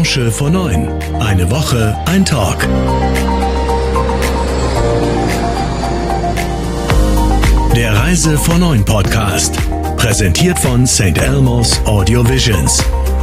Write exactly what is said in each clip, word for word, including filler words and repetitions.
Branche vor neun. Eine Woche, ein Talk. Der Reise vor neun Podcast. Präsentiert von Saint Elmo's Audio Visions.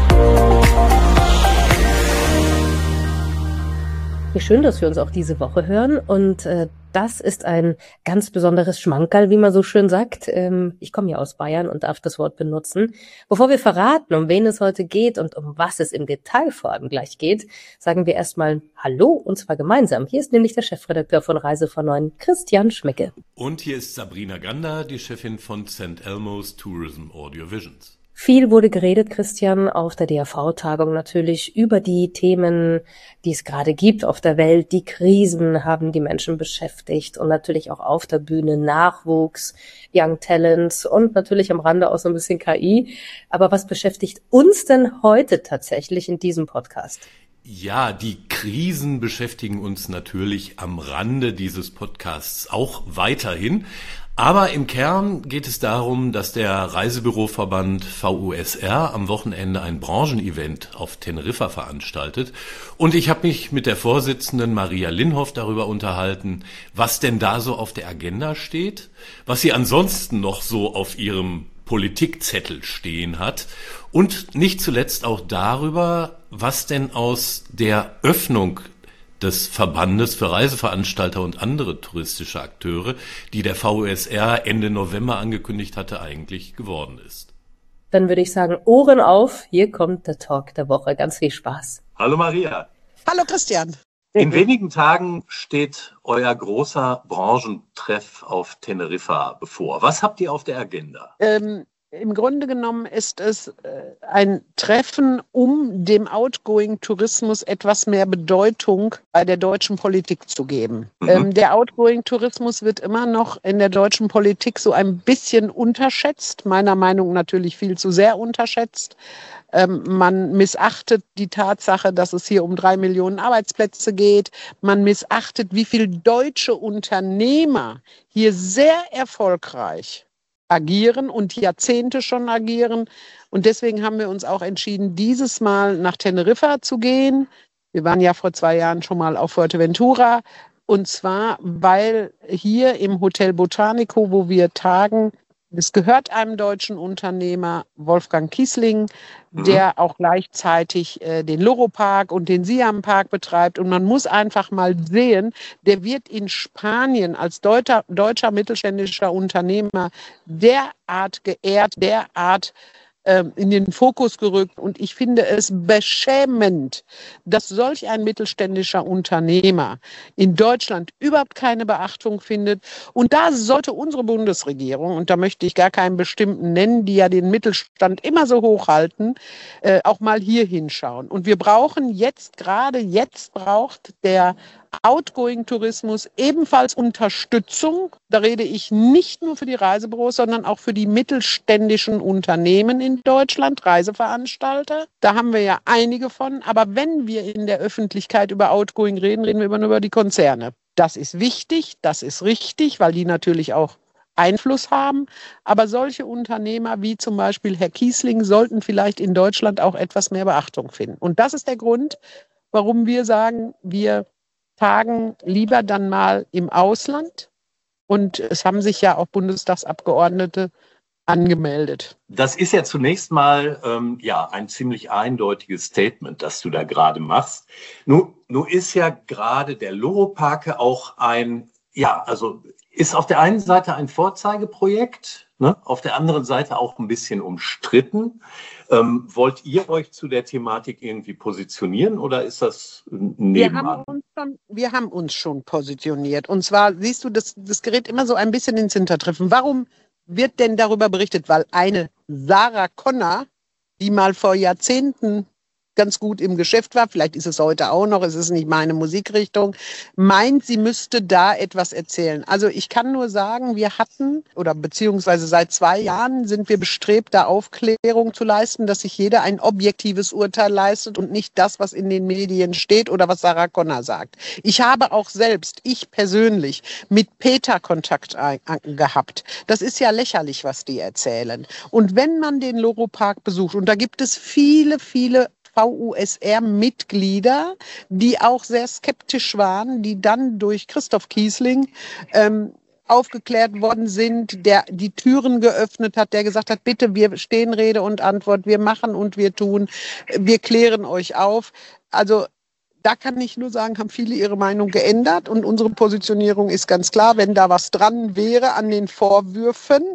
Wie schön, dass wir uns auch diese Woche hören und äh, das ist ein ganz besonderes Schmankerl, wie man so schön sagt. Ähm, ich komme ja aus Bayern und darf das Wort benutzen. Bevor wir verraten, um wen es heute geht und um was es im Detail vor allem gleich geht, sagen wir erstmal Hallo und zwar gemeinsam. Hier ist nämlich der Chefredakteur von Reise vor neun, Christian Schmecke. Und hier ist Sabrina Gander, die Chefin von Saint Elmo's Tourism Audio Visions. Viel wurde geredet, Christian, auf der D R V-Tagung natürlich über die Themen, die es gerade gibt auf der Welt. Die Krisen haben die Menschen beschäftigt und natürlich auch auf der Bühne Nachwuchs, Young Talents und natürlich am Rande auch so ein bisschen K I. Aber was beschäftigt uns denn heute tatsächlich in diesem Podcast? Ja, die Krisen beschäftigen uns natürlich am Rande dieses Podcasts auch weiterhin. Aber im Kern geht es darum, dass der Reisebüroverband V U S R am Wochenende ein Branchenevent auf Teneriffa veranstaltet. Und ich habe mich mit der Vorsitzenden Maria Linhoff darüber unterhalten, was denn da so auf der Agenda steht, was sie ansonsten noch so auf ihrem Politikzettel stehen hat und nicht zuletzt auch darüber, was denn aus der Öffnung des Verbandes für Reiseveranstalter und andere touristische Akteure, die der V U S R Ende November angekündigt hatte, eigentlich geworden ist. Dann würde ich sagen, Ohren auf, hier kommt der Talk der Woche. Ganz viel Spaß. Hallo Maria. Hallo Christian. In wenigen Tagen steht euer großer Branchentreff auf Teneriffa bevor. Was habt ihr auf der Agenda? Ähm, Im Grunde genommen ist es äh, ein Treffen, um dem Outgoing-Tourismus etwas mehr Bedeutung bei der deutschen Politik zu geben. Mhm. Ähm, der Outgoing-Tourismus wird immer noch in der deutschen Politik so ein bisschen unterschätzt, meiner Meinung nach natürlich viel zu sehr unterschätzt. Ähm, man missachtet die Tatsache, dass es hier um drei Millionen Arbeitsplätze geht. Man missachtet, wie viele deutsche Unternehmer hier sehr erfolgreich agieren und Jahrzehnte schon agieren. Und deswegen haben wir uns auch entschieden, dieses Mal nach Teneriffa zu gehen. Wir waren ja vor zwei Jahren schon mal auf Fuerteventura. Und zwar, weil hier im Hotel Botanico, wo wir tagen, es gehört einem deutschen Unternehmer, Wolfgang Kiesling, mhm. der auch gleichzeitig äh, den Loro-Park und den Siam-Park betreibt. Und man muss einfach mal sehen, der wird in Spanien als deutscher, deutscher mittelständischer Unternehmer derart geehrt, derart in den Fokus gerückt. Und ich finde es beschämend, dass solch ein mittelständischer Unternehmer in Deutschland überhaupt keine Beachtung findet. Und da sollte unsere Bundesregierung, und da möchte ich gar keinen bestimmten nennen, die ja den Mittelstand immer so hochhalten, äh, auch mal hier hinschauen. Und wir brauchen jetzt, gerade jetzt braucht der Outgoing-Tourismus ebenfalls Unterstützung. Da rede ich nicht nur für die Reisebüros, sondern auch für die mittelständischen Unternehmen in Deutschland, Reiseveranstalter. Da haben wir ja einige von. Aber wenn wir in der Öffentlichkeit über Outgoing reden, reden wir immer nur über die Konzerne. Das ist wichtig, das ist richtig, weil die natürlich auch Einfluss haben. Aber solche Unternehmer wie zum Beispiel Herr Kiesling sollten vielleicht in Deutschland auch etwas mehr Beachtung finden. Und das ist der Grund, warum wir sagen, wir tagen lieber dann mal im Ausland. Und es haben sich ja auch Bundestagsabgeordnete angemeldet. Das ist ja zunächst mal ähm, ja, ein ziemlich eindeutiges Statement, das du da gerade machst. Nun, nun ist ja gerade der Loro-Park auch ein, ja, also ist auf der einen Seite ein Vorzeigeprojekt, ne, auf der anderen Seite auch ein bisschen umstritten. Ähm, wollt ihr euch zu der Thematik irgendwie positionieren oder ist das nebenan? Wir haben uns schon, wir haben uns schon positioniert. Und zwar, siehst du, das, das gerät immer so ein bisschen ins Hintertreffen. Warum wird denn darüber berichtet? Weil eine Sarah Connor, die mal vor Jahrzehnten ganz gut im Geschäft war, vielleicht ist es heute auch noch, es ist nicht meine Musikrichtung, meint, sie müsste da etwas erzählen. Also ich kann nur sagen, wir hatten, oder beziehungsweise seit zwei Jahren sind wir bestrebt, da Aufklärung zu leisten, dass sich jeder ein objektives Urteil leistet und nicht das, was in den Medien steht oder was Sarah Connor sagt. Ich habe auch selbst, ich persönlich, mit Peter Kontakt gehabt. Das ist ja lächerlich, was die erzählen. Und wenn man den Loro-Park besucht, und da gibt es viele, viele V U S R-Mitglieder, die auch sehr skeptisch waren, die dann durch Christoph Kiesling ähm, aufgeklärt worden sind, der die Türen geöffnet hat, der gesagt hat, bitte, wir stehen Rede und Antwort, wir machen und wir tun, wir klären euch auf. Also da kann ich nur sagen, haben viele ihre Meinung geändert und unsere Positionierung ist ganz klar, wenn da was dran wäre an den Vorwürfen,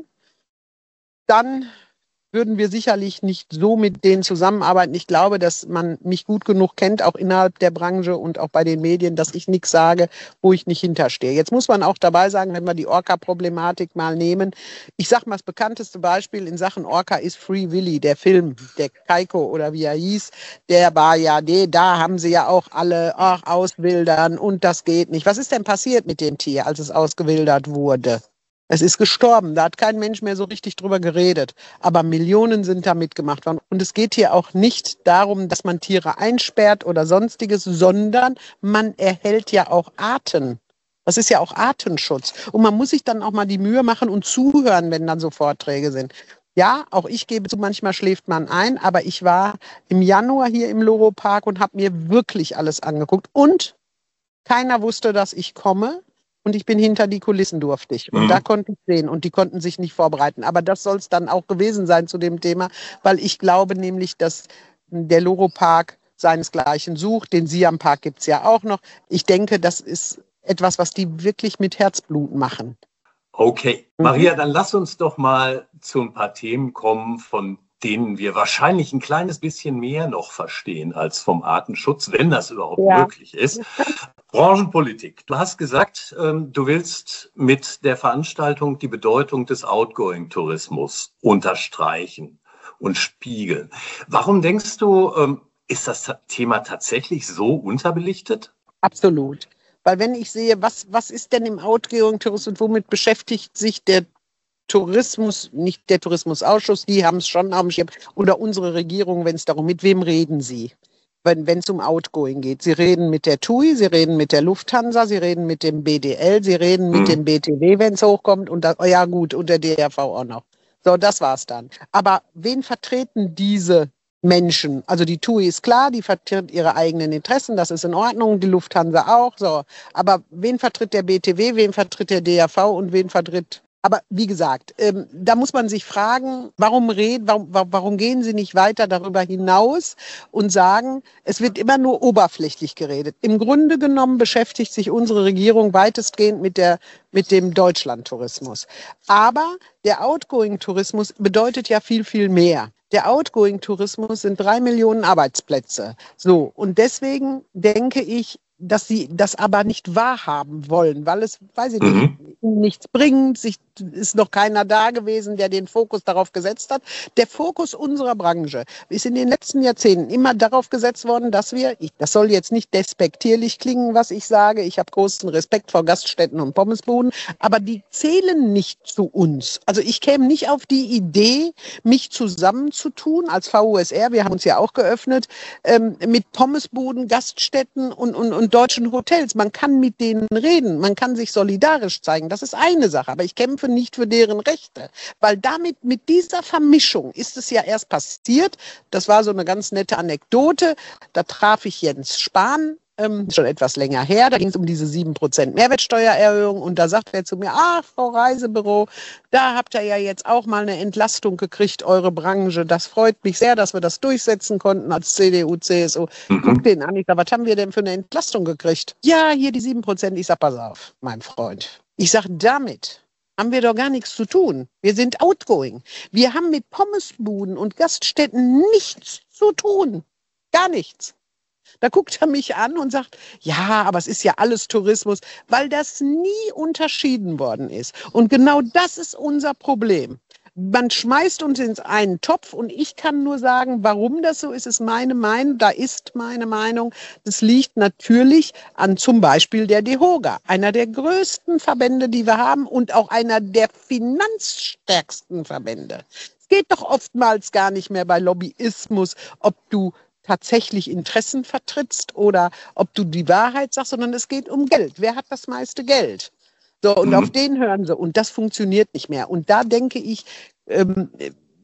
dann würden wir sicherlich nicht so mit denen zusammenarbeiten. Ich glaube, dass man mich gut genug kennt, auch innerhalb der Branche und auch bei den Medien, dass ich nichts sage, wo ich nicht hinterstehe. Jetzt muss man auch dabei sagen, wenn wir die Orca-Problematik mal nehmen. Ich sage mal, das bekannteste Beispiel in Sachen Orca ist Free Willy, der Film, der Kaiko oder wie er hieß. Der war ja, nee, da haben sie ja auch alle, ach, auswildern und das geht nicht. Was ist denn passiert mit dem Tier, als es ausgewildert wurde? Es ist gestorben, da hat kein Mensch mehr so richtig drüber geredet. Aber Millionen sind da mitgemacht worden. Und es geht hier auch nicht darum, dass man Tiere einsperrt oder sonstiges, sondern man erhält ja auch Arten. Das ist ja auch Artenschutz. Und man muss sich dann auch mal die Mühe machen und zuhören, wenn dann so Vorträge sind. Ja, auch ich gebe zu, manchmal schläft man ein, aber ich war im Januar hier im Loro-Park und habe mir wirklich alles angeguckt. Und keiner wusste, dass ich komme. Und ich bin hinter die Kulissen durftig. Und mhm. da konnte ich sehen. Und die konnten sich nicht vorbereiten. Aber das soll es dann auch gewesen sein zu dem Thema, weil ich glaube nämlich, dass der Loro-Park seinesgleichen sucht. Den Siam-Park gibt es ja auch noch. Ich denke, das ist etwas, was die wirklich mit Herzblut machen. Okay. Mhm. Maria, dann lass uns doch mal zu ein paar Themen kommen, von denen wir wahrscheinlich ein kleines bisschen mehr noch verstehen als vom Artenschutz, wenn das überhaupt ja. möglich ist. Branchenpolitik. Du hast gesagt, ähm, du willst mit der Veranstaltung die Bedeutung des Outgoing-Tourismus unterstreichen und spiegeln. Warum denkst du, ähm, ist das Thema tatsächlich so unterbelichtet? Absolut. Weil wenn ich sehe, was, was ist denn im Outgoing-Tourismus und womit beschäftigt sich der Tourismus, nicht der Tourismusausschuss, die haben es schon am Schirm, oder unsere Regierung, wenn es darum, mit wem reden sie? Wenn es um Outgoing geht. Sie reden mit der T U I, sie reden mit der Lufthansa, sie reden mit dem B D L, sie reden mit mhm. dem B T W, wenn es hochkommt. Und das, oh ja gut, und der D R V auch noch. So, das war's dann. Aber wen vertreten diese Menschen? Also die T U I ist klar, die vertritt ihre eigenen Interessen, das ist in Ordnung, die Lufthansa auch. So. Aber wen vertritt der B T W, wen vertritt der D R V und wen vertritt... Aber wie gesagt, ähm, da muss man sich fragen, warum, red, warum, warum gehen Sie nicht weiter darüber hinaus und sagen, es wird immer nur oberflächlich geredet. Im Grunde genommen beschäftigt sich unsere Regierung weitestgehend mit, der, mit dem Deutschlandtourismus. Aber der Outgoing-Tourismus bedeutet ja viel, viel mehr. Der Outgoing-Tourismus sind drei Millionen Arbeitsplätze. So, und deswegen denke ich, dass sie das aber nicht wahrhaben wollen, weil es, weiß ich nicht, mhm. nichts bringt, sich ist noch keiner da gewesen, der den Fokus darauf gesetzt hat. Der Fokus unserer Branche ist in den letzten Jahrzehnten immer darauf gesetzt worden, dass wir, ich, das soll jetzt nicht despektierlich klingen, was ich sage, ich habe großen Respekt vor Gaststätten und Pommesbuden, aber die zählen nicht zu uns. Also ich käme nicht auf die Idee, mich zusammenzutun als V U S R, wir haben uns ja auch geöffnet, ähm, mit Pommesbuden, Gaststätten und, und, und deutschen Hotels. Man kann mit denen reden, man kann sich solidarisch zeigen, das ist eine Sache, aber ich kämpfe nicht für deren Rechte, weil damit, mit dieser Vermischung ist es ja erst passiert, das war so eine ganz nette Anekdote, da traf ich Jens Spahn, ähm, schon etwas länger her, da ging es um diese sieben Prozent Mehrwertsteuererhöhung und da sagt er zu mir, ach, Frau Reisebüro, da habt ihr ja jetzt auch mal eine Entlastung gekriegt, eure Branche, das freut mich sehr, dass wir das durchsetzen konnten als C D U, C S U. Mhm. Guck den an, ich sag, was haben wir denn für eine Entlastung gekriegt? Ja, hier die sieben Prozent, ich sag, pass auf, mein Freund. Ich sag, damit haben wir doch gar nichts zu tun. Wir sind outgoing. Wir haben mit Pommesbuden und Gaststätten nichts zu tun. Gar nichts. Da guckt er mich an und sagt, ja, aber es ist ja alles Tourismus, weil das nie unterschieden worden ist. Und genau das ist unser Problem. Man schmeißt uns in einen Topf und ich kann nur sagen, warum das so ist, ist meine Meinung, da ist meine Meinung. Das liegt natürlich an zum Beispiel der DEHOGA, einer der größten Verbände, die wir haben und auch einer der finanzstärksten Verbände. Es geht doch oftmals gar nicht mehr bei Lobbyismus, ob du tatsächlich Interessen vertrittst oder ob du die Wahrheit sagst, sondern es geht um Geld. Wer hat das meiste Geld? So, und mhm. auf den hören sie. Und das funktioniert nicht mehr. Und da denke ich, ähm,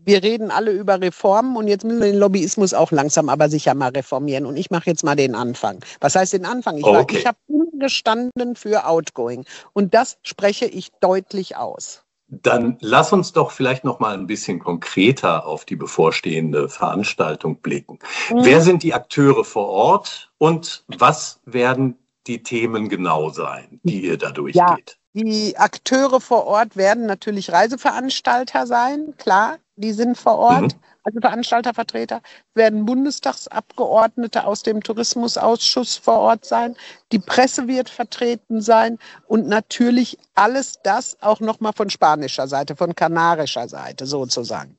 wir reden alle über Reformen und jetzt müssen wir den Lobbyismus auch langsam aber sicher mal reformieren. Und ich mache jetzt mal den Anfang. Was heißt den Anfang? Ich, Okay. ich habe immer gestanden für Outgoing. Und das spreche ich deutlich aus. Dann lass uns doch vielleicht noch mal ein bisschen konkreter auf die bevorstehende Veranstaltung blicken. Mhm. Wer sind die Akteure vor Ort und was werden die Themen genau sein, die ihr da durchgeht? Ja. Die Akteure vor Ort werden natürlich Reiseveranstalter sein, klar, die sind vor Ort, Mhm. also Veranstaltervertreter, werden Bundestagsabgeordnete aus dem Tourismusausschuss vor Ort sein, die Presse wird vertreten sein und natürlich alles das auch nochmal von spanischer Seite, von kanarischer Seite sozusagen.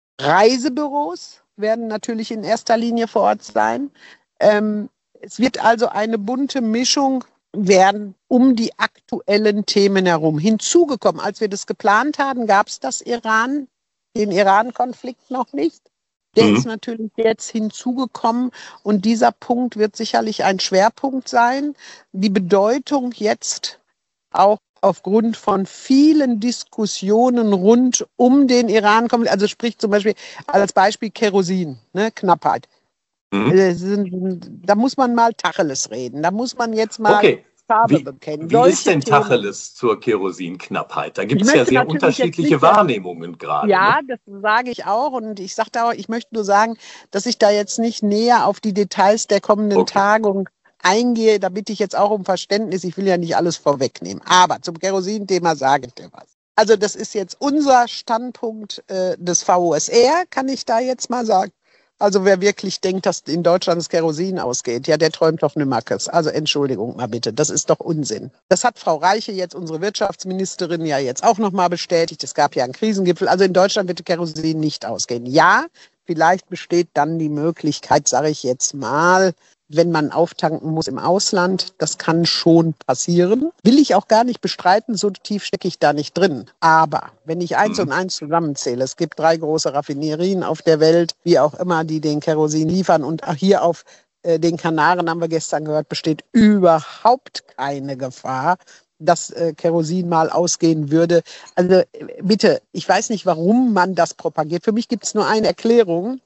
Reisebüros werden natürlich in erster Linie vor Ort sein. Ähm, es wird also eine bunte Mischung werden um die aktuellen Themen herum. Hinzugekommen, als wir das geplant haben, gab es das Iran, den Iran-Konflikt noch nicht. Der Mhm. ist natürlich jetzt hinzugekommen und dieser Punkt wird sicherlich ein Schwerpunkt sein. Die Bedeutung jetzt auch aufgrund von vielen Diskussionen rund um den Iran-Konflikt, also sprich zum Beispiel als Beispiel Kerosin, ne, Knappheit. Mhm. Äh, sind, da muss man mal Tacheles reden. Da muss man jetzt mal Okay. Farbe Wie, bekennen. wie Solche ist denn Themen. Tacheles zur Kerosinknappheit? Da gibt Ich es ja möchte sehr natürlich unterschiedliche jetzt nicht, dass- Wahrnehmungen gerade. Ja, Ne? das sage ich auch. Und ich sagte auch, ich möchte nur sagen, dass ich da jetzt nicht näher auf die Details der kommenden Okay. Tagung eingehe. Da bitte ich jetzt auch um Verständnis. Ich will ja nicht alles vorwegnehmen. Aber zum Kerosin-Thema sage ich dir was. Also das ist jetzt unser Standpunkt äh, des V O S R, kann ich da jetzt mal sagen. Also wer wirklich denkt, dass in Deutschland das Kerosin ausgeht, ja, der träumt doch Nümmerkes. Also Entschuldigung mal bitte, das ist doch Unsinn. Das hat Frau Reiche, jetzt unsere Wirtschaftsministerin, ja jetzt auch nochmal bestätigt. Es gab ja einen Krisengipfel. Also in Deutschland wird Kerosin nicht ausgehen. Ja, vielleicht besteht dann die Möglichkeit, sage ich jetzt mal, wenn man auftanken muss im Ausland, das kann schon passieren. Will ich auch gar nicht bestreiten, so tief stecke ich da nicht drin. Aber wenn ich eins Mhm. und eins zusammenzähle, es gibt drei große Raffinerien auf der Welt, wie auch immer, die den Kerosin liefern. Und auch hier auf äh, den Kanaren, haben wir gestern gehört, besteht überhaupt keine Gefahr, dass äh, Kerosin mal ausgehen würde. Also äh, bitte, ich weiß nicht, warum man das propagiert. Für mich gibt es nur eine Erklärung.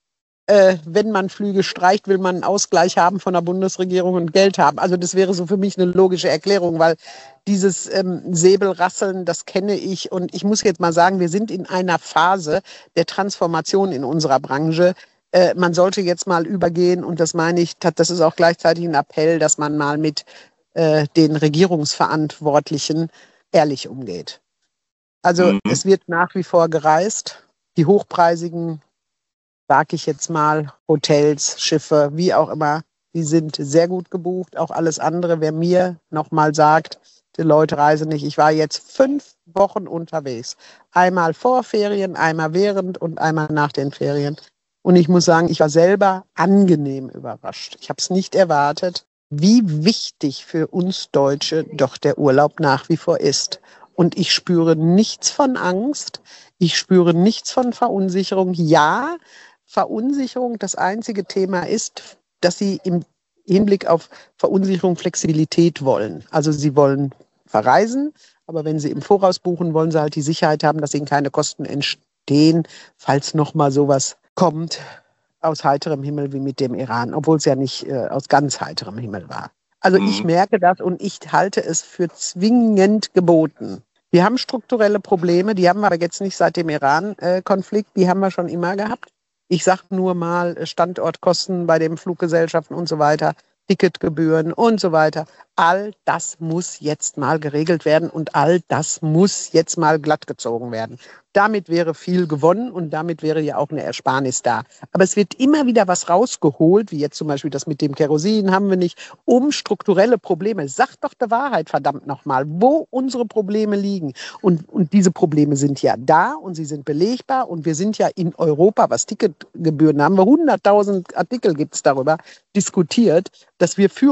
Äh, wenn man Flüge streicht, will man einen Ausgleich haben von der Bundesregierung und Geld haben. Also das wäre so für mich eine logische Erklärung, weil dieses ähm, Säbelrasseln, das kenne ich. Und ich muss jetzt mal sagen, wir sind in einer Phase der Transformation in unserer Branche. Äh, man sollte jetzt mal übergehen, und das meine ich, das ist auch gleichzeitig ein Appell, dass man mal mit äh, den Regierungsverantwortlichen ehrlich umgeht. Also Mhm. es wird nach wie vor gereist. Die hochpreisigen, sag ich jetzt mal, Hotels, Schiffe, wie auch immer, die sind sehr gut gebucht. Auch alles andere, wer mir nochmal sagt, die Leute reisen nicht. Ich war jetzt fünf Wochen unterwegs. Einmal vor Ferien, einmal während und einmal nach den Ferien. Und ich muss sagen, ich war selber angenehm überrascht. Ich habe es nicht erwartet, wie wichtig für uns Deutsche doch der Urlaub nach wie vor ist. Und ich spüre nichts von Angst. Ich spüre nichts von Verunsicherung. Ja, Verunsicherung, das einzige Thema ist, dass sie im Hinblick auf Verunsicherung Flexibilität wollen. Also sie wollen verreisen, aber wenn sie im Voraus buchen, wollen sie halt die Sicherheit haben, dass ihnen keine Kosten entstehen, falls nochmal sowas kommt aus heiterem Himmel wie mit dem Iran, obwohl es ja nicht äh, aus ganz heiterem Himmel war. Also Mhm. ich merke das und ich halte es für zwingend geboten. Wir haben strukturelle Probleme, die haben wir aber jetzt nicht seit dem Iran-Konflikt, die haben wir schon immer gehabt. Ich sage nur mal Standortkosten bei den Fluggesellschaften und so weiter, Ticketgebühren und so weiter. All das muss jetzt mal geregelt werden und all das muss jetzt mal glattgezogen werden. Damit wäre viel gewonnen und damit wäre ja auch eine Ersparnis da. Aber es wird immer wieder was rausgeholt, wie jetzt zum Beispiel das mit dem Kerosin haben wir nicht, um strukturelle Probleme. Sagt doch der Wahrheit, verdammt nochmal, wo unsere Probleme liegen. Und, und diese Probleme sind ja da und sie sind belegbar und wir sind ja in Europa, was Ticketgebühren haben wir, hunderttausend Artikel gibt es darüber, diskutiert, dass wir führend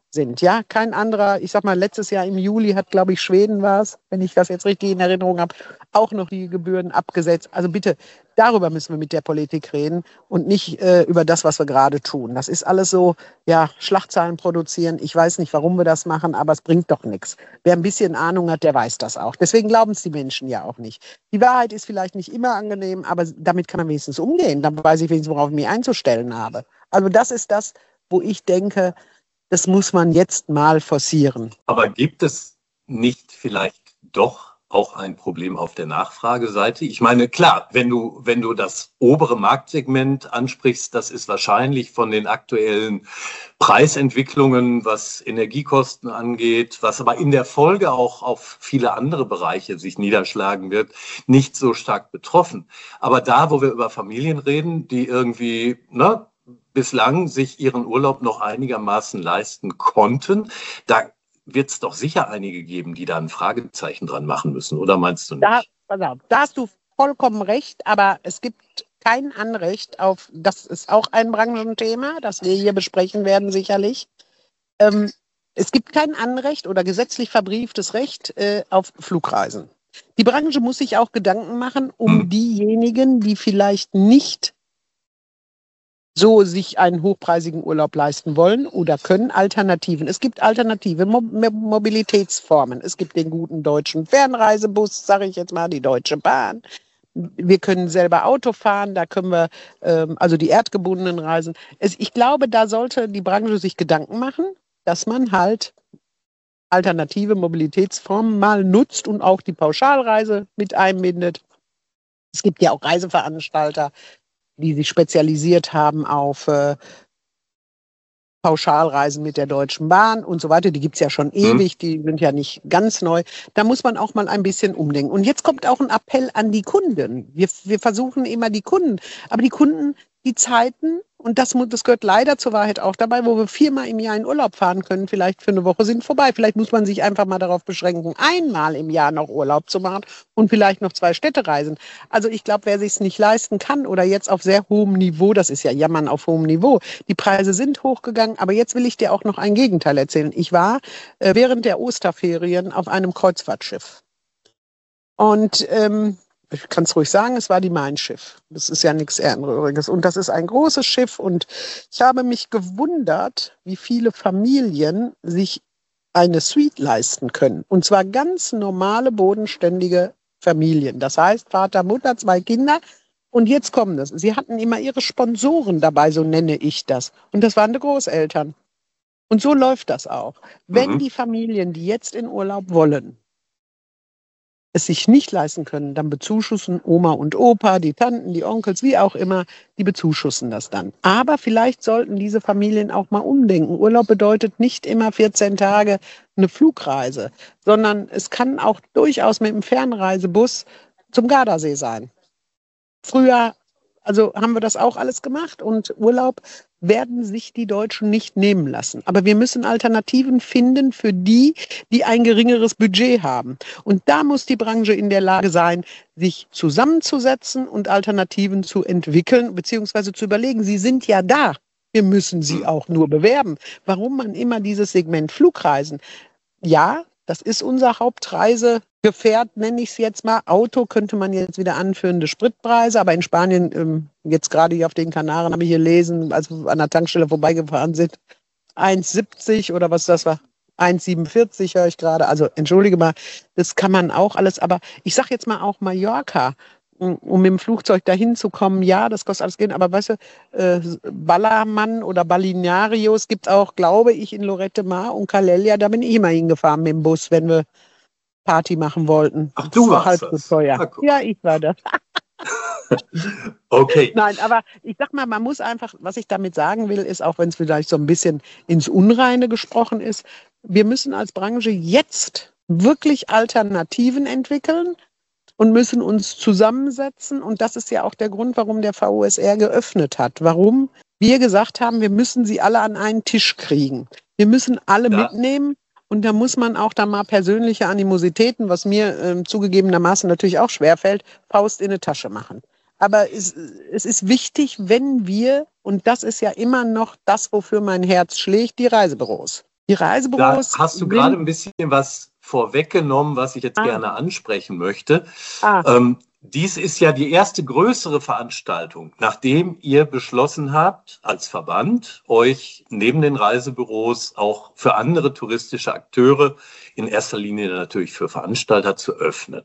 sind. Ja, kein anderer, ich sag mal, letztes Jahr im Juli hat, glaube ich, Schweden war es, wenn ich das jetzt richtig in Erinnerung habe, auch noch die Gebühren abgesetzt. Also bitte, darüber müssen wir mit der Politik reden und nicht äh, über das, was wir gerade tun. Das ist alles so, ja, Schlagzeilen produzieren. Ich weiß nicht, warum wir das machen, aber es bringt doch nichts. Wer ein bisschen Ahnung hat, der weiß das auch. Deswegen glauben es die Menschen ja auch nicht. Die Wahrheit ist vielleicht nicht immer angenehm, aber damit kann man wenigstens umgehen. Dann weiß ich wenigstens, worauf ich mich einzustellen habe. Also das ist das, wo ich denke, das muss man jetzt mal forcieren. Aber gibt es nicht vielleicht doch auch ein Problem auf der Nachfrageseite? Ich meine, klar, wenn du, wenn du das obere Marktsegment ansprichst, das ist wahrscheinlich von den aktuellen Preisentwicklungen, was Energiekosten angeht, was aber in der Folge auch auf viele andere Bereiche sich niederschlagen wird, nicht so stark betroffen. Aber da, wo wir über Familien reden, die irgendwie, ne, bislang sich ihren Urlaub noch einigermaßen leisten konnten, da wird es doch sicher einige geben, die da ein Fragezeichen dran machen müssen, oder meinst du nicht? Da, pass auf, da hast du vollkommen recht, aber es gibt kein Anrecht auf, das ist auch ein Branchenthema, das wir hier besprechen werden sicherlich. Ähm, es gibt kein Anrecht oder gesetzlich verbrieftes Recht äh, auf Flugreisen. Die Branche muss sich auch Gedanken machen um hm. diejenigen, die vielleicht nicht so sich einen hochpreisigen Urlaub leisten wollen oder können, Alternativen. Es gibt alternative Mo- Mobilitätsformen. Es gibt den guten deutschen Fernreisebus, sage ich jetzt mal, die Deutsche Bahn. Wir können selber Auto fahren, da können wir, ähm, also die erdgebundenen Reisen. Es, ich glaube, da sollte die Branche sich Gedanken machen, dass man halt alternative Mobilitätsformen mal nutzt und auch die Pauschalreise mit einbindet. Es gibt ja auch Reiseveranstalter, die sich spezialisiert haben auf äh, Pauschalreisen mit der Deutschen Bahn und so weiter. Die gibt es ja schon ewig, die sind ja nicht ganz neu. Da muss man auch mal ein bisschen umdenken. Und jetzt kommt auch ein Appell an die Kunden. Wir, wir versuchen immer die Kunden, aber die Kunden, die Zeiten, und das, das gehört leider zur Wahrheit auch dabei, wo wir viermal im Jahr in Urlaub fahren können, vielleicht für eine Woche, sind vorbei. Vielleicht muss man sich einfach mal darauf beschränken, einmal im Jahr noch Urlaub zu machen und vielleicht noch zwei Städtereisen. Also ich glaube, wer sich es nicht leisten kann oder jetzt auf sehr hohem Niveau, das ist ja Jammern auf hohem Niveau, die Preise sind hochgegangen, aber jetzt will ich dir auch noch ein Gegenteil erzählen. Ich war äh, während der Osterferien auf einem Kreuzfahrtschiff. Und ähm, ich kann es ruhig sagen, es war die Mein Schiff. Das ist ja nichts Ehrenrühriges. Und das ist ein großes Schiff. Und ich habe mich gewundert, wie viele Familien sich eine Suite leisten können. Und zwar ganz normale, bodenständige Familien. Das heißt, Vater, Mutter, zwei Kinder. Und jetzt kommt es. Sie hatten immer ihre Sponsoren dabei, so nenne ich das. Und das waren die Großeltern. Und so läuft das auch. Wenn Mhm. die Familien, die jetzt in Urlaub wollen, es sich nicht leisten können, dann bezuschussen Oma und Opa, die Tanten, die Onkels, wie auch immer, die bezuschussen das dann. Aber vielleicht sollten diese Familien auch mal umdenken. Urlaub bedeutet nicht immer vierzehn Tage eine Flugreise, sondern es kann auch durchaus mit dem Fernreisebus zum Gardasee sein. Früher, also haben wir das auch alles gemacht und Urlaub werden sich die Deutschen nicht nehmen lassen. Aber wir müssen Alternativen finden für die, die ein geringeres Budget haben. Und da muss die Branche in der Lage sein, sich zusammenzusetzen und Alternativen zu entwickeln, beziehungsweise zu überlegen, sie sind ja da. Wir müssen sie auch nur bewerben. Warum man immer dieses Segment Flugreisen? Ja, das ist unser Hauptreisegefährt, nenne ich es jetzt mal. Auto könnte man jetzt wieder anführen, die Spritpreise. Aber in Spanien, ähm, jetzt gerade hier auf den Kanaren, habe ich hier lesen, als wir an der Tankstelle vorbeigefahren sind, eins siebzig oder was das war, eins siebenundvierzig höre ich gerade. Also entschuldige mal, das kann man auch alles. Aber ich sage jetzt mal auch Mallorca, um mit dem Flugzeug dahin zu kommen, ja, das kostet alles Geld, aber weißt du, äh, Ballermann oder Ballinarios gibt auch, glaube ich, in Lorette Mar und Calella, da bin ich immer hingefahren mit dem Bus, wenn wir Party machen wollten. Ach, du das war warst halb das? so teuer. Ah, guck. Ja, ich war das. Okay. Nein, aber ich sag mal, man muss einfach, was ich damit sagen will, ist, auch wenn es vielleicht so ein bisschen ins Unreine gesprochen ist, wir müssen als Branche jetzt wirklich Alternativen entwickeln und müssen uns zusammensetzen. Und das ist ja auch der Grund, warum der V U S R geöffnet hat. Warum wir gesagt haben, wir müssen sie alle an einen Tisch kriegen. Wir müssen alle Ja. mitnehmen. Und da muss man auch da mal persönliche Animositäten, was mir ähm, zugegebenermaßen natürlich auch schwerfällt, Faust in die Tasche machen. Aber es, es ist wichtig, wenn wir, und das ist ja immer noch das, wofür mein Herz schlägt, die Reisebüros. Die Reisebüros. Da hast du gerade ein bisschen was vorweggenommen, was ich jetzt ah. gerne ansprechen möchte. Ah. Ähm, dies ist ja die erste größere Veranstaltung, nachdem ihr beschlossen habt, als Verband, euch neben den Reisebüros auch für andere touristische Akteure, in erster Linie natürlich für Veranstalter, zu öffnen.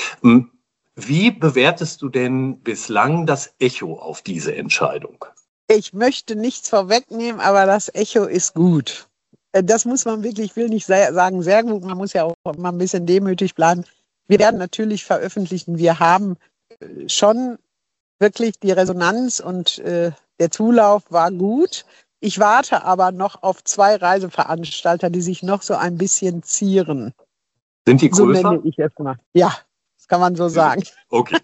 Wie bewertest du denn bislang das Echo auf diese Entscheidung? Ich möchte nichts vorwegnehmen, aber das Echo ist gut. Das muss man wirklich, ich will nicht sagen sehr gut, man muss ja auch mal ein bisschen demütig bleiben. Wir werden natürlich veröffentlichen, wir haben schon wirklich die Resonanz und äh, der Zulauf war gut. Ich warte aber noch auf zwei Reiseveranstalter, die sich noch so ein bisschen zieren. Sind die größer? So nenne ich es mal. Ja, das kann man so sagen. Okay.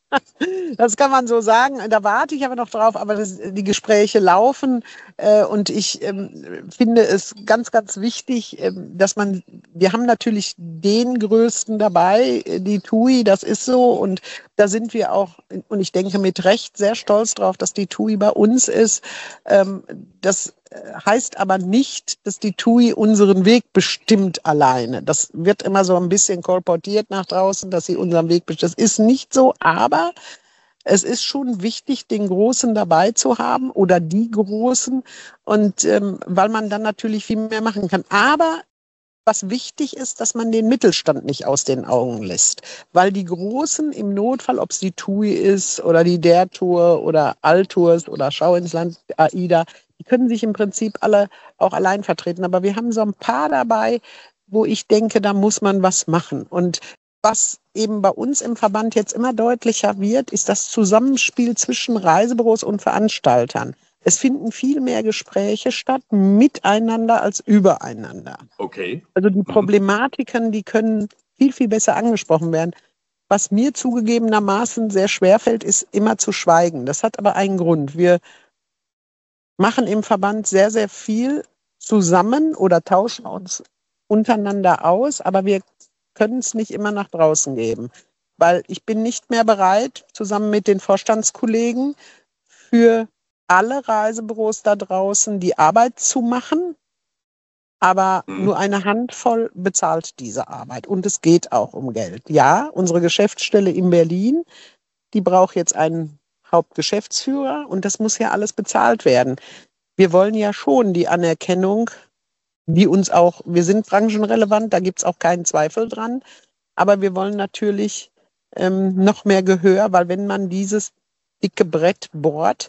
Das kann man so sagen. Da warte ich aber noch drauf, aber das, die Gespräche laufen äh, und ich ähm, finde es ganz, ganz wichtig, äh, dass man, wir haben natürlich den Größten dabei, die T U I, das ist so und da sind wir auch, und ich denke mit Recht, sehr stolz drauf, dass die T U I bei uns ist. Ähm, das heißt aber nicht, dass die T U I unseren Weg bestimmt alleine. Das wird immer so ein bisschen kolportiert nach draußen, dass sie unseren Weg bestimmt. Das ist nicht so, aber es ist schon wichtig, den Großen dabei zu haben oder die Großen, und ähm, weil man dann natürlich viel mehr machen kann. Aber was wichtig ist, dass man den Mittelstand nicht aus den Augen lässt. Weil die Großen im Notfall, ob es die T U I ist oder die Der Tour oder Altours oder Schau ins Land AIDA, die können sich im Prinzip alle auch allein vertreten. Aber wir haben so ein paar dabei, wo ich denke, da muss man was machen. Und was eben bei uns im Verband jetzt immer deutlicher wird, ist das Zusammenspiel zwischen Reisebüros und Veranstaltern. Es finden viel mehr Gespräche statt miteinander als übereinander. Okay. Also die Problematiken, die können viel, viel besser angesprochen werden. Was mir zugegebenermaßen sehr schwerfällt, ist immer zu schweigen. Das hat aber einen Grund. Wir machen im Verband sehr, sehr viel zusammen oder tauschen uns untereinander aus, aber wir können es nicht immer nach draußen geben. Weil ich bin nicht mehr bereit, zusammen mit den Vorstandskollegen für alle Reisebüros da draußen die Arbeit zu machen, aber mhm. nur eine Handvoll bezahlt diese Arbeit. Und es geht auch um Geld. Ja, unsere Geschäftsstelle in Berlin, die braucht jetzt einen Hauptgeschäftsführer und das muss ja alles bezahlt werden. Wir wollen ja schon die Anerkennung, die uns auch, wir sind branchenrelevant, da gibt es auch keinen Zweifel dran, aber wir wollen natürlich ähm, noch mehr Gehör, weil wenn man dieses dicke Brett bohrt,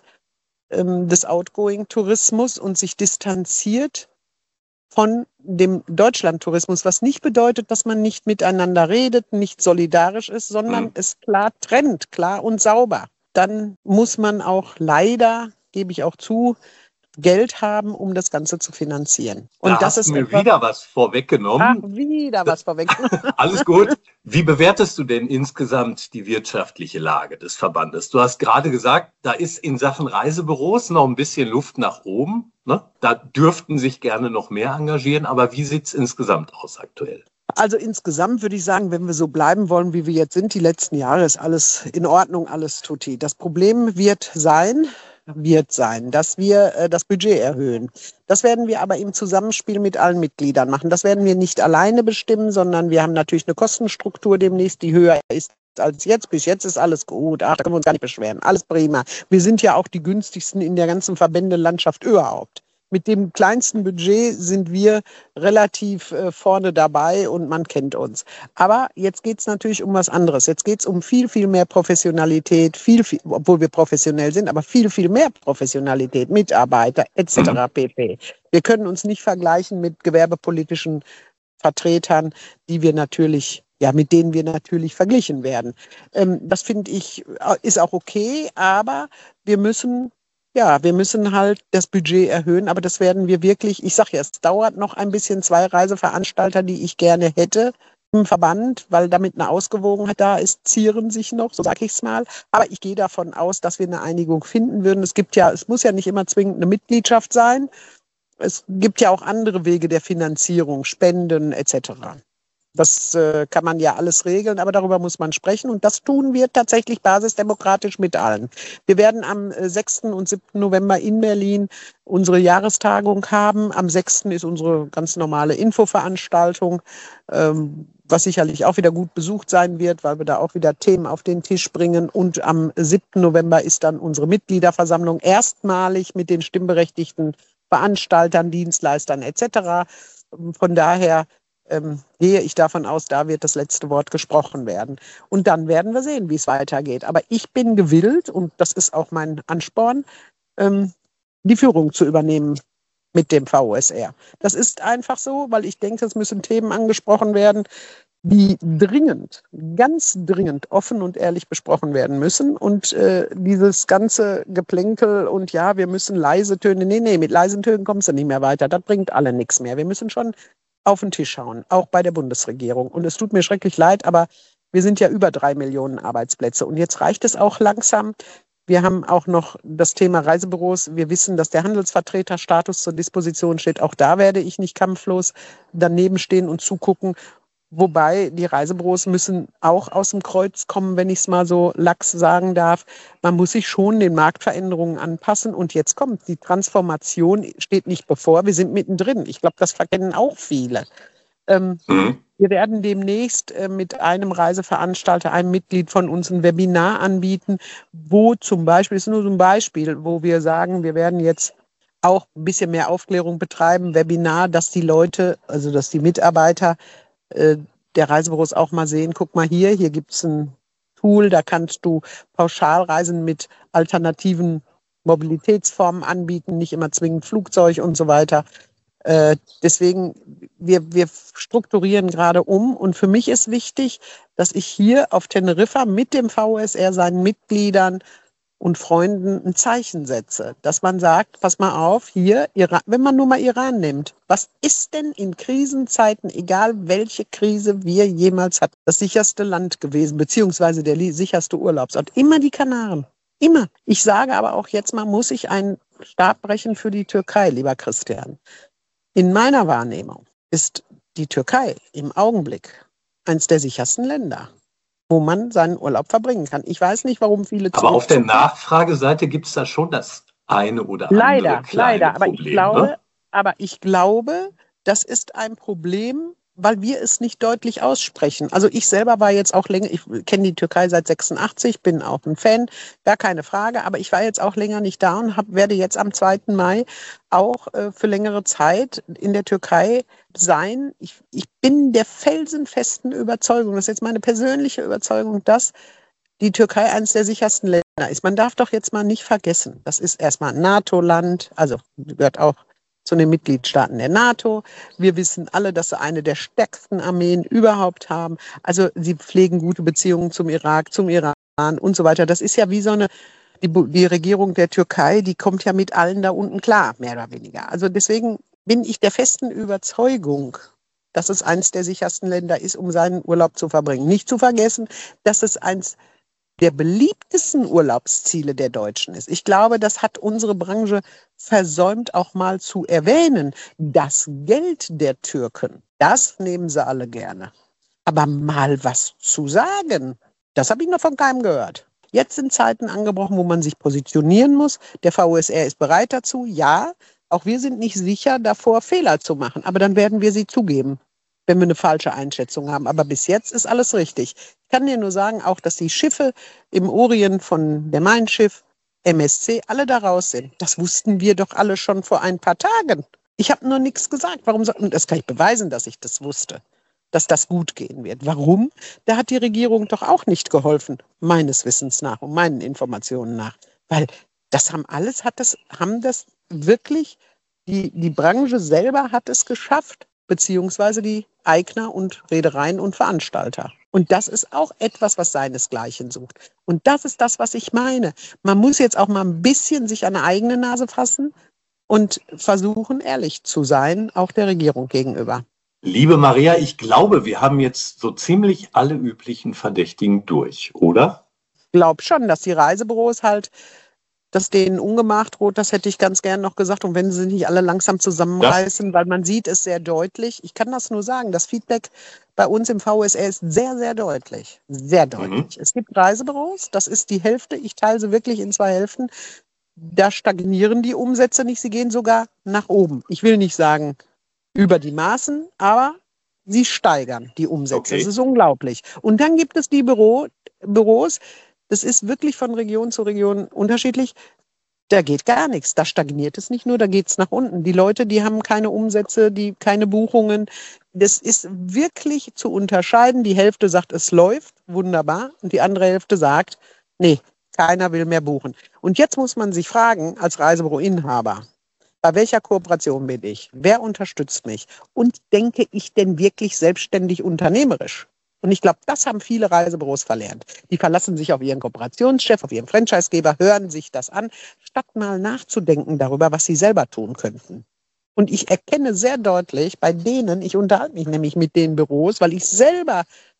des Outgoing-Tourismus und sich distanziert von dem Deutschland-Tourismus, was nicht bedeutet, dass man nicht miteinander redet, nicht solidarisch ist, sondern mhm. es klar trennt, klar und sauber. Dann muss man auch leider, gebe ich auch zu, Geld haben, um das Ganze zu finanzieren. Und da das hast ist du mir etwas, wieder was vorweggenommen. Ach, wieder was vorweggenommen. Alles gut. Wie bewertest du denn insgesamt die wirtschaftliche Lage des Verbandes? Du hast gerade gesagt, da ist in Sachen Reisebüros noch ein bisschen Luft nach oben. Ne? Da dürften sich gerne noch mehr engagieren. Aber wie sieht es insgesamt aus aktuell? Also insgesamt würde ich sagen, wenn wir so bleiben wollen, wie wir jetzt sind, die letzten Jahre, ist alles in Ordnung, alles tutti. Das Problem wird sein, wird sein, dass wir äh, das Budget erhöhen. Das werden wir aber im Zusammenspiel mit allen Mitgliedern machen. Das werden wir nicht alleine bestimmen, sondern wir haben natürlich eine Kostenstruktur demnächst, die höher ist als jetzt. Bis jetzt ist alles gut. Ach, da können wir uns gar nicht beschweren. Alles prima. Wir sind ja auch die günstigsten in der ganzen Verbändelandschaft überhaupt. Mit dem kleinsten Budget sind wir relativ äh, vorne dabei und man kennt uns. Aber jetzt geht es natürlich um was anderes. Jetzt geht es um viel, viel mehr Professionalität, viel, viel, obwohl wir professionell sind, aber viel, viel mehr Professionalität, Mitarbeiter et cetera pp. Wir können uns nicht vergleichen mit gewerbepolitischen Vertretern, die wir natürlich, ja, mit denen wir natürlich verglichen werden. Ähm, das finde ich, ist auch okay, aber wir müssen Ja, wir müssen halt das Budget erhöhen, aber das werden wir wirklich, ich sage ja, es dauert noch ein bisschen, zwei Reiseveranstalter, die ich gerne hätte im Verband, weil damit eine Ausgewogenheit da ist, zieren sich noch, so sage ich es mal. Aber ich gehe davon aus, dass wir eine Einigung finden würden. Es gibt ja, es muss ja nicht immer zwingend eine Mitgliedschaft sein. Es gibt ja auch andere Wege der Finanzierung, Spenden et cetera. Das äh, kann man ja alles regeln, aber darüber muss man sprechen. Und das tun wir tatsächlich basisdemokratisch mit allen. Wir werden am äh, sechsten und siebten November in Berlin unsere Jahrestagung haben. Am sechsten ist unsere ganz normale Infoveranstaltung, ähm, was sicherlich auch wieder gut besucht sein wird, weil wir da auch wieder Themen auf den Tisch bringen. Und am siebten November ist dann unsere Mitgliederversammlung erstmalig mit den stimmberechtigten Veranstaltern, Dienstleistern et cetera. Von daher ähm, gehe ich davon aus, da wird das letzte Wort gesprochen werden. Und dann werden wir sehen, wie es weitergeht. Aber ich bin gewillt, und das ist auch mein Ansporn, ähm, die Führung zu übernehmen mit dem V O S R. Das ist einfach so, weil ich denke, es müssen Themen angesprochen werden, die dringend, ganz dringend offen und ehrlich besprochen werden müssen. Und äh, dieses ganze Geplänkel und ja, wir müssen leise Töne, nee, nee, mit leisen Tönen kommst du nicht mehr weiter. Das bringt alle nichts mehr. Wir müssen schon auf den Tisch schauen, auch bei der Bundesregierung. Und es tut mir schrecklich leid, aber wir sind ja über drei Millionen Arbeitsplätze. Und jetzt reicht es auch langsam. Wir haben auch noch das Thema Reisebüros. Wir wissen, dass der Handelsvertreterstatus zur Disposition steht. Auch da werde ich nicht kampflos daneben stehen und zugucken. Wobei die Reisebüros müssen auch aus dem Kreuz kommen, wenn ich es mal so lax sagen darf. Man muss sich schon den Marktveränderungen anpassen. Und jetzt kommt, die Transformation steht nicht bevor. Wir sind mittendrin. Ich glaube, das verkennen auch viele. Ähm, mhm. Wir werden demnächst äh, mit einem Reiseveranstalter, einem Mitglied von uns ein Webinar anbieten, wo zum Beispiel, das ist nur so ein Beispiel, wo wir sagen, wir werden jetzt auch ein bisschen mehr Aufklärung betreiben, Webinar, dass die Leute, also dass die Mitarbeiter äh, der Reisebüros auch mal sehen, guck mal hier, hier gibt es ein Tool, da kannst du Pauschalreisen mit alternativen Mobilitätsformen anbieten, nicht immer zwingend Flugzeug und so weiter. Äh, deswegen, wir, wir strukturieren gerade um und für mich ist wichtig, dass ich hier auf Teneriffa mit dem V O S R, seinen Mitgliedern und Freunden ein Zeichen setze, dass man sagt, pass mal auf, hier, Iran, wenn man nur mal Iran nimmt, was ist denn in Krisenzeiten, egal welche Krise wir jemals hatten, das sicherste Land gewesen, beziehungsweise der sicherste Urlaubsort? Immer die Kanaren, immer. Ich sage aber auch jetzt mal, muss ich einen Stab brechen für die Türkei, lieber Christian. In meiner Wahrnehmung ist die Türkei im Augenblick eines der sichersten Länder, wo man seinen Urlaub verbringen kann. Ich weiß nicht, warum viele... Aber auf der Nachfrageseite gibt es da schon das eine oder andere leider, kleine leider. Aber Problem. Ich glaube, ne? aber ich glaube, das ist ein Problem, weil wir es nicht deutlich aussprechen. Also ich selber war jetzt auch länger, ich kenne die Türkei seit sechsundachtzig, bin auch ein Fan, gar keine Frage, aber ich war jetzt auch länger nicht da und hab, werde jetzt am zweiten Mai auch äh, für längere Zeit in der Türkei sein. Ich, ich bin der felsenfesten Überzeugung, das ist jetzt meine persönliche Überzeugung, dass die Türkei eines der sichersten Länder ist. Man darf doch jetzt mal nicht vergessen, das ist erstmal ein NATO-Land, also gehört auch zu den Mitgliedstaaten der NATO. Wir wissen alle, dass sie eine der stärksten Armeen überhaupt haben. Also sie pflegen gute Beziehungen zum Irak, zum Iran und so weiter. Das ist ja wie so eine, die, die Regierung der Türkei, die kommt ja mit allen da unten klar, mehr oder weniger. Also deswegen bin ich der festen Überzeugung, dass es eines der sichersten Länder ist, um seinen Urlaub zu verbringen. Nicht zu vergessen, dass es eins der beliebtesten Urlaubsziele der Deutschen ist. Ich glaube, das hat unsere Branche versäumt, auch mal zu erwähnen. Das Geld der Türken, das nehmen sie alle gerne. Aber mal was zu sagen, das habe ich noch von keinem gehört. Jetzt sind Zeiten angebrochen, wo man sich positionieren muss. Der V O S R ist bereit dazu. Ja, auch wir sind nicht sicher davor, Fehler zu machen. Aber dann werden wir sie zugeben, wenn wir eine falsche Einschätzung haben. Aber bis jetzt ist alles richtig. Ich kann dir nur sagen, auch, dass die Schiffe im Orient von der Mein Schiff, M S C, alle da raus sind. Das wussten wir doch alle schon vor ein paar Tagen. Ich habe nur nichts gesagt. Warum? Und das kann ich beweisen, dass ich das wusste, dass das gut gehen wird. Warum? Da hat die Regierung doch auch nicht geholfen, meines Wissens nach und meinen Informationen nach. Weil das haben alles, hat das, haben das wirklich, die, die Branche selber hat es geschafft, beziehungsweise die Eigner und Reedereien und Veranstalter. Und das ist auch etwas, was seinesgleichen sucht. Und das ist das, was ich meine. Man muss jetzt auch mal ein bisschen sich an die eigene Nase fassen und versuchen, ehrlich zu sein, auch der Regierung gegenüber. Liebe Maria, ich glaube, wir haben jetzt so ziemlich alle üblichen Verdächtigen durch, oder? Ich glaube schon, dass die Reisebüros halt dass denen Ungemach droht, das hätte ich ganz gern noch gesagt. Und wenn sie sich nicht alle langsam zusammenreißen, ja. weil man sieht es sehr deutlich. Ich kann das nur sagen, das Feedback bei uns im V S R ist sehr, sehr deutlich. Sehr deutlich. Mhm. Es gibt Reisebüros, das ist die Hälfte. Ich teile sie wirklich in zwei Hälften. Da stagnieren die Umsätze nicht, sie gehen sogar nach oben. Ich will nicht sagen über die Maßen, aber sie steigern die Umsätze. Okay. Das ist unglaublich. Und dann gibt es die Büro, Büros, das ist wirklich von Region zu Region unterschiedlich. Da geht gar nichts. Da stagniert es nicht nur, da geht es nach unten. Die Leute, die haben keine Umsätze, die keine Buchungen. Das ist wirklich zu unterscheiden. Die Hälfte sagt, es läuft, wunderbar. Und die andere Hälfte sagt, nee, keiner will mehr buchen. Und jetzt muss man sich fragen, als Reisebüroinhaber, bei welcher Kooperation bin ich? Wer unterstützt mich? Und denke ich denn wirklich selbstständig unternehmerisch? Und ich glaube, das haben viele Reisebüros verlernt. Die verlassen sich auf ihren Kooperationschef, auf ihren Franchisegeber, hören sich das an, statt mal nachzudenken darüber, was sie selber tun könnten. Und ich erkenne sehr deutlich bei denen, ich unterhalte mich nämlich mit den Büros, weil ich selber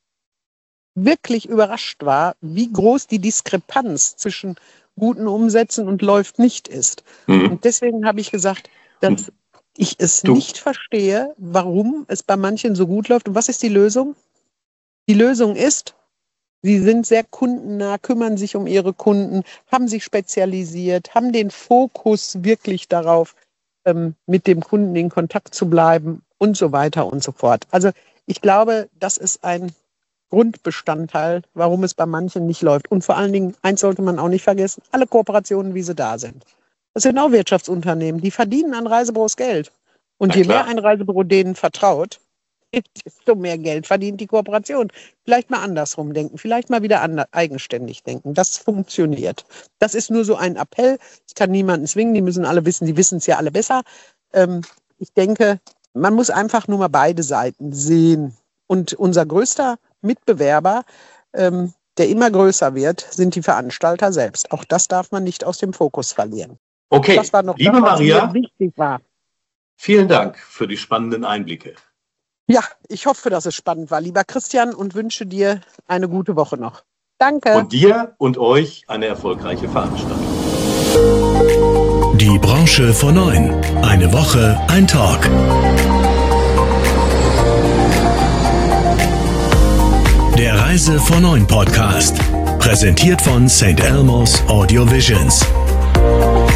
wirklich überrascht war, wie groß die Diskrepanz zwischen guten Umsätzen und läuft nicht ist. Mhm. Und deswegen habe ich gesagt, dass ich es du. nicht verstehe, warum es bei manchen so gut läuft. Und was ist die Lösung? Die Lösung ist, sie sind sehr kundennah, kümmern sich um ihre Kunden, haben sich spezialisiert, haben den Fokus wirklich darauf, ähm, mit dem Kunden in Kontakt zu bleiben und so weiter und so fort. Also ich glaube, das ist ein Grundbestandteil, warum es bei manchen nicht läuft. Und vor allen Dingen, eins sollte man auch nicht vergessen, alle Kooperationen, wie sie da sind. Das sind auch Wirtschaftsunternehmen, die verdienen an Reisebüros Geld. Und je mehr ein Reisebüro denen vertraut, desto mehr Geld verdient die Kooperation. Vielleicht mal andersrum denken, vielleicht mal wieder an, eigenständig denken. Das funktioniert. Das ist nur so ein Appell. Ich kann niemanden zwingen, die müssen alle wissen, die wissen es ja alle besser. Ähm, ich denke, man muss einfach nur mal beide Seiten sehen. Und unser größter Mitbewerber, ähm, der immer größer wird, sind die Veranstalter selbst. Auch das darf man nicht aus dem Fokus verlieren. Okay, das war noch liebe das, was Maria, mir wichtig war. Vielen Dank für die spannenden Einblicke. Ja, ich hoffe, dass es spannend war, lieber Christian, und wünsche dir eine gute Woche noch. Danke. Und dir und euch eine erfolgreiche Veranstaltung. Die Branche vor neun. Eine Woche, ein Talk. Der Reise vor neun Podcast. Präsentiert von Saint Elmo's Audio Visions.